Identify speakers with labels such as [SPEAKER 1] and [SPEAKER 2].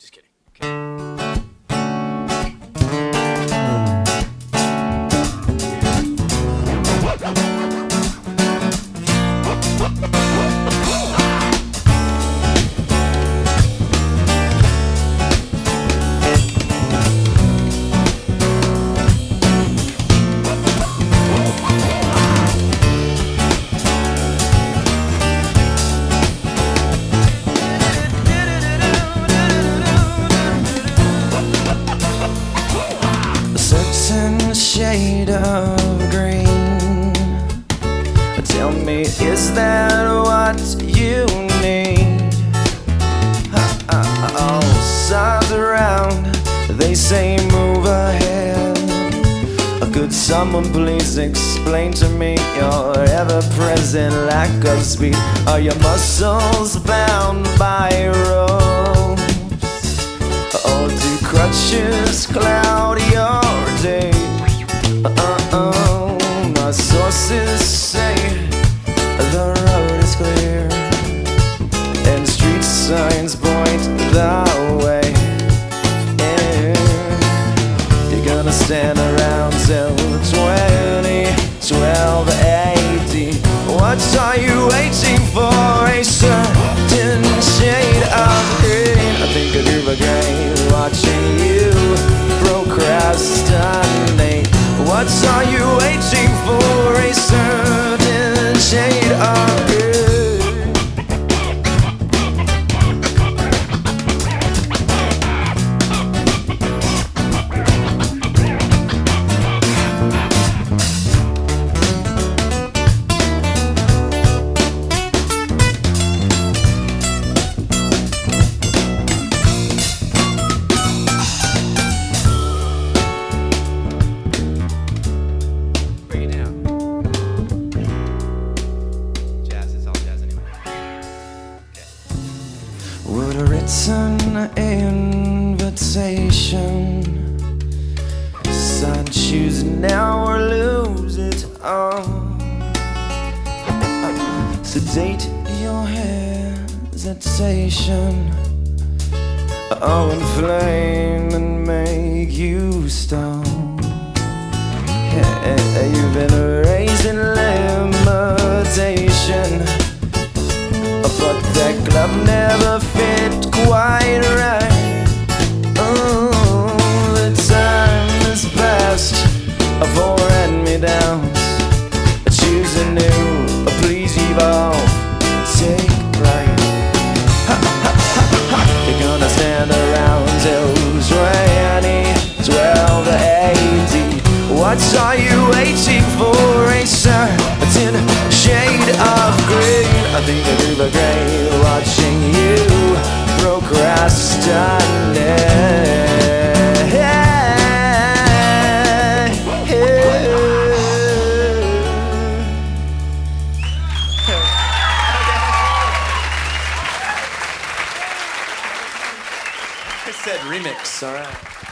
[SPEAKER 1] Just kidding. Okay.
[SPEAKER 2] Shade of green. Tell me, is that what you need? All sides around, they say move ahead. Could someone please explain to me your ever-present lack of speed? Are your muscles bound by ropes? Or do crutches cloud your day? My sources say the road is clear and street signs point the way. You're gonna stand around till 12:80. What are you waiting for? A certain shade of green. I think I'd do again watching you procrastinate. What are you waiting for? A certain shade of green. Would a written invitation sign choose now or lose it all? Sedate your hesitation, oh, inflame and make you stall. Yeah, you've been raised in limitation, but that glove never fit quite right. Oh, the time has passed for hand-me-downs. Choose anew, please evolve, take flight. You're gonna stand around till 12:80. What are you waiting for? A certain shade of green. I think I'd do great watching you procrastinate.
[SPEAKER 1] I said remix, all right.